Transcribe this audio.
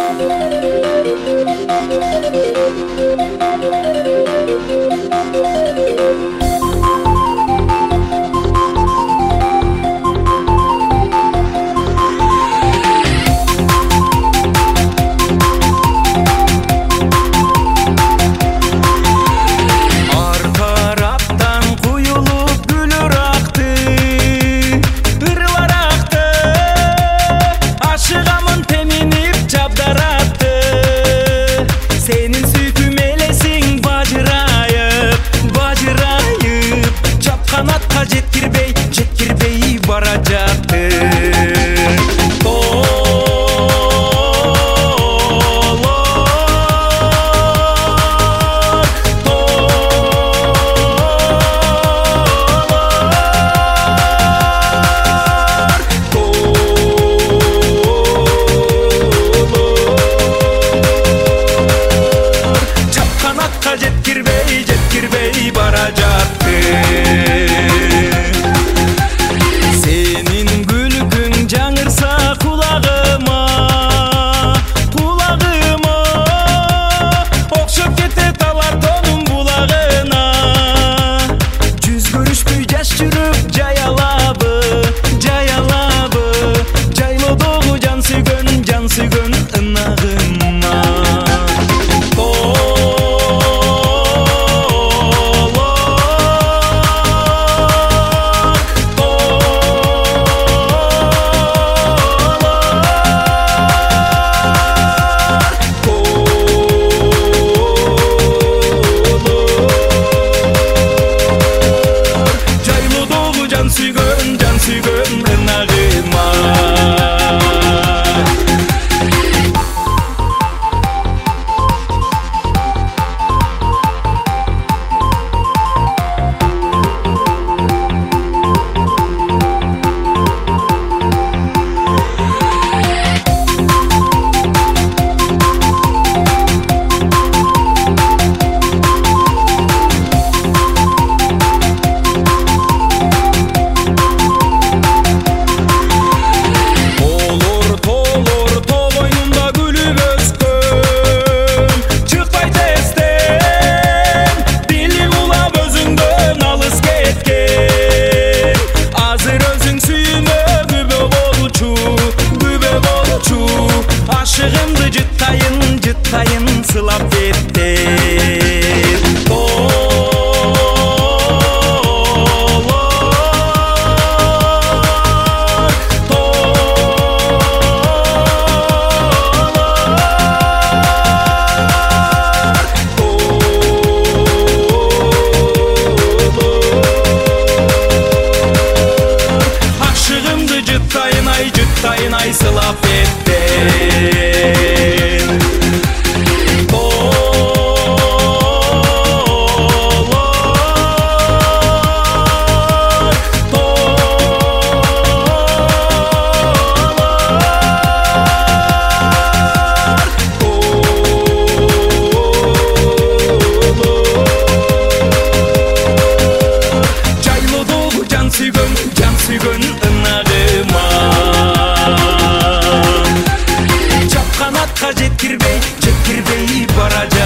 жеткирбей бара жатты. Жеткирбей бара жатты. Сенин күлкүң жаңырса кулагыма, кулагыма окшоп кетет алар тонун булагына. Жүз көрүшпөй жаш жүрүп жаялабы, жаялабы жайлоодогу жан сүйгөн ынагыма. Жан сүйгөн ынагыма. Ашыгымды жыттайын сылап беттен. Ашыгымды жыттайын ай сылап беттен. Жайлоодогу жан сүйгөн ынагыма. Жапкан атка жеткирбей бара жатты.